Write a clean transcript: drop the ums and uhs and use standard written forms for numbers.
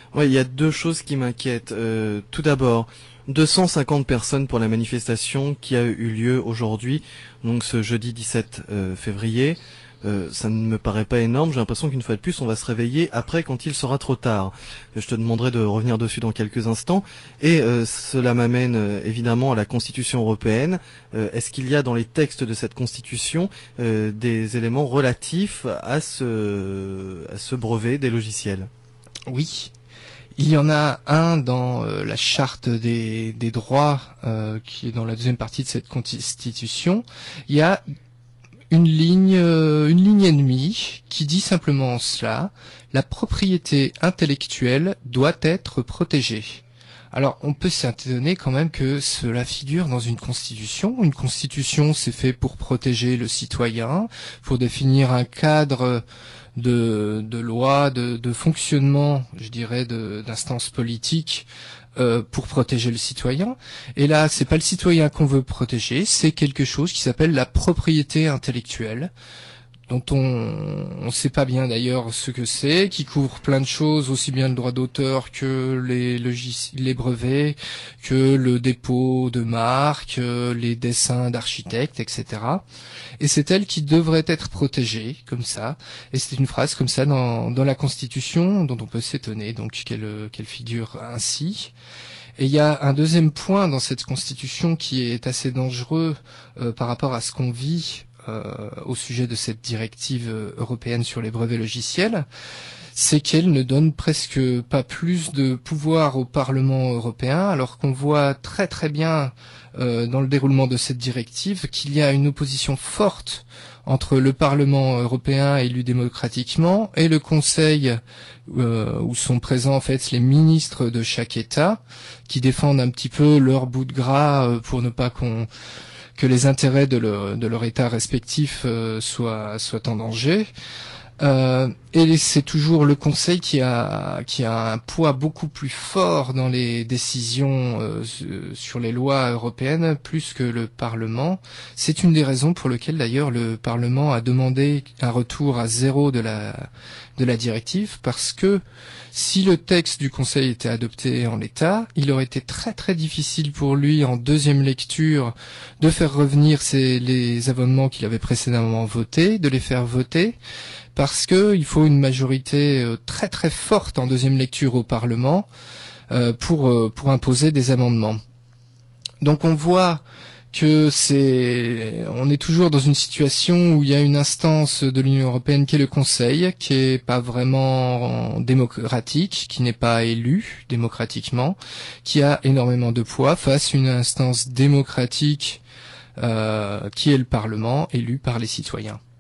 Ouais, il y a deux choses qui m'inquiètent. Tout d'abord, 250 personnes pour la manifestation qui a eu lieu aujourd'hui, donc ce jeudi 17 février. Ça ne me paraît pas énorme, j'ai l'impression qu'une fois de plus on va se réveiller après quand il sera trop tard. Je te demanderai de revenir dessus dans quelques instants. Et cela m'amène évidemment à la Constitution européenne. Est-ce qu'il y a dans les textes de cette Constitution des éléments relatifs à ce brevet des logiciels? Oui, il y en a un dans la charte des droits qui est dans la deuxième partie de cette Constitution. Il y a une ligne et demie qui dit simplement cela: la propriété intellectuelle doit être protégée. Alors, on peut s'étonner quand même que cela figure dans une constitution. Une constitution, c'est fait pour protéger le citoyen, pour définir un cadre de loi, de fonctionnement, je dirais, d'instances politiques pour protéger le citoyen. Et là, c'est pas le citoyen qu'on veut protéger, c'est quelque chose qui s'appelle la propriété intellectuelle, dont on sait pas bien d'ailleurs ce que c'est, qui couvre plein de choses, aussi bien le droit d'auteur que les brevets, que le dépôt de marques, les dessins d'architectes, etc. Et c'est elle qui devrait être protégée, comme ça. Et c'est une phrase comme ça dans la Constitution, dont on peut s'étonner donc qu'elle figure ainsi. Et il y a un deuxième point dans cette Constitution qui est assez dangereux par rapport à ce qu'on vit au sujet de cette directive européenne sur les brevets logiciels, c'est qu'elle ne donne presque pas plus de pouvoir au Parlement européen, alors qu'on voit très très bien dans le déroulement de cette directive qu'il y a une opposition forte entre le Parlement européen élu démocratiquement et le Conseil où sont présents en fait les ministres de chaque État qui défendent un petit peu leur bout de gras pour ne pas que les intérêts de leur État respectif soient en danger. Et c'est toujours le Conseil qui a un poids beaucoup plus fort dans les décisions sur les lois européennes, plus que le Parlement. C'est une des raisons pour lesquelles d'ailleurs le Parlement a demandé un retour à zéro de la directive, parce que si le texte du Conseil était adopté en l'état, il aurait été très très difficile pour lui en deuxième lecture de faire revenir les amendements qu'il avait précédemment votés, de les faire voter, parce que il faut une majorité très très forte en deuxième lecture au Parlement pour imposer des amendements. Donc on voit que on est toujours dans une situation où il y a une instance de l'Union européenne qui est le Conseil, qui est pas vraiment démocratique, qui n'est pas élu démocratiquement, qui a énormément de poids face à une instance démocratique qui est le Parlement, élu par les citoyens.